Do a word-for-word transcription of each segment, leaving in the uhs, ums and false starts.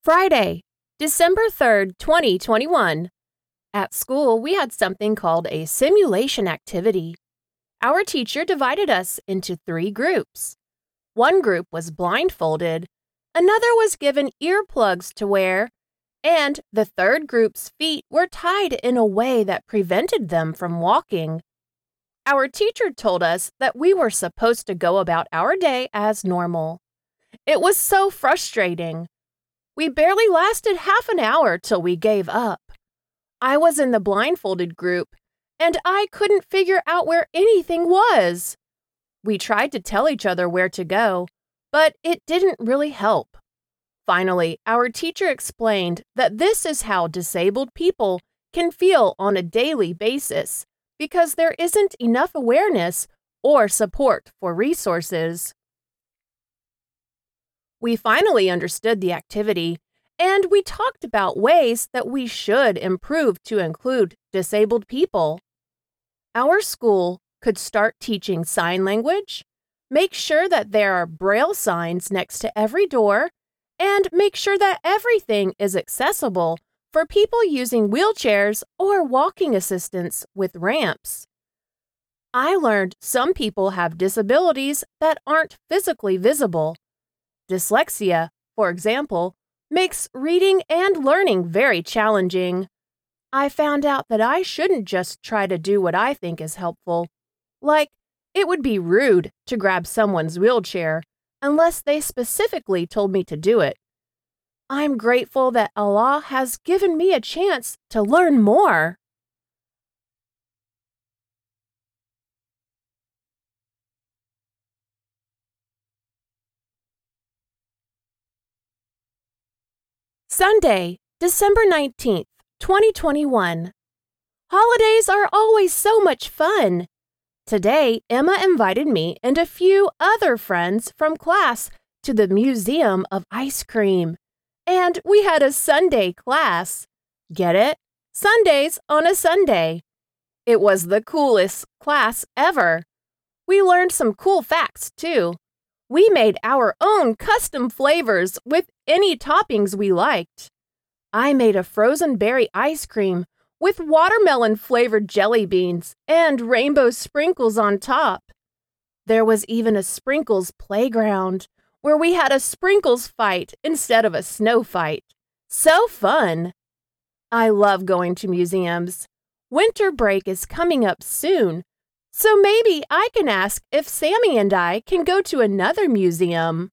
Friday, December third, twenty twenty-one. At school, we had something called a simulation activity. Our teacher divided us into three groups. One group was blindfolded, another was given earplugs to wear, and the third group's feet were tied in a way that prevented them from walking. Our teacher told us that we were supposed to go about our day as normal. It was so frustrating. We barely lasted half an hour till we gave up. I was in the blindfolded group, and I couldn't figure out where anything was. We tried to tell each other where to go, but it didn't really help. Finally, our teacher explained that this is how disabled people can feel on a daily basis because there isn't enough awareness or support for resources. We finally understood the activity, and we talked about ways that we should improve to include disabled people. Our school could start teaching sign language, make sure that there are braille signs next to every door, and make sure that everything is accessible for people using wheelchairs or walking assistants with ramps. I learned some people have disabilities that aren't physically visible. Dyslexia, for example, makes reading and learning very challenging. I found out that I shouldn't just try to do what I think is helpful. Like, it would be rude to grab someone's wheelchair unless they specifically told me to do it. I'm grateful that Allah has given me a chance to learn more. Sunday, December nineteenth, twenty twenty-one. Holidays are always so much fun. Today, Emma invited me and a few other friends from class to the Museum of Ice Cream. And we had a Sunday class. Get it? Sundays on a Sunday. It was the coolest class ever. We learned some cool facts, too. We made our own custom flavors with any toppings we liked. I made a frozen berry ice cream with watermelon-flavored jelly beans and rainbow sprinkles on top. There was even a sprinkles playground where we had a sprinkles fight instead of a snow fight. So fun! I love going to museums. Winter break is coming up soon, so maybe I can ask if Sammy and I can go to another museum.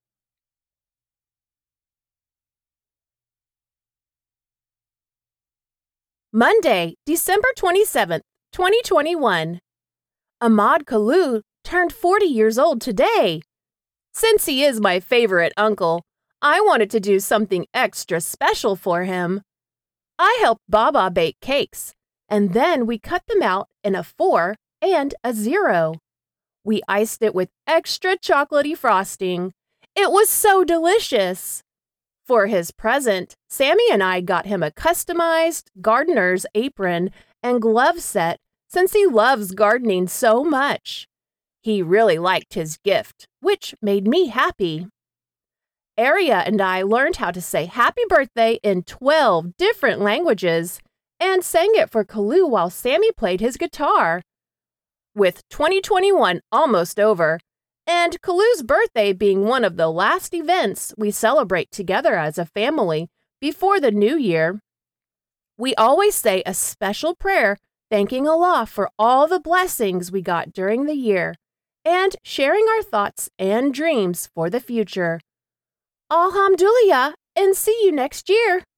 Monday, December twenty-seventh, twenty twenty-one. Ahmad Kalu turned forty years old today. Since he is my favorite uncle, I wanted to do something extra special for him. I helped Baba bake cakes, and then we cut them out in a four and a zero. We iced it with extra chocolatey frosting. It was so delicious. For his present, Sammy and I got him a customized gardener's apron and glove set since he loves gardening so much. He really liked his gift, which made me happy. Aria and I learned how to say happy birthday in twelve different languages and sang it for Kalu while Sammy played his guitar. With twenty twenty-one almost over, and Kalu's birthday being one of the last events we celebrate together as a family before the new year, we always say a special prayer thanking Allah for all the blessings we got during the year and sharing our thoughts and dreams for the future. Alhamdulillah, and see you next year.